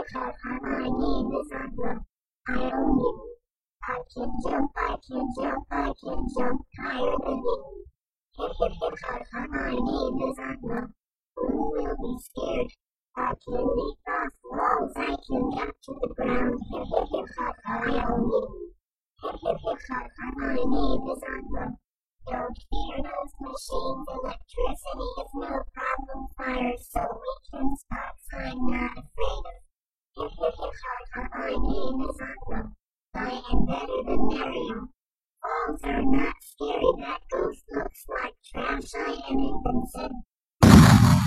My name is Aqua. I own you. I can jump, I can jump, I can jump higher than you. My name is Aqua. Who will be scared? I can leap off walls, I can get to the ground. I own you. My name is Aqua. Don't fear those machines, electricity is no problem. Fire so we can stop, I'm not afraid of. My name is Aqua. I am better than Mario. Walls are not scary, that ghost looks like trash, I am invincible.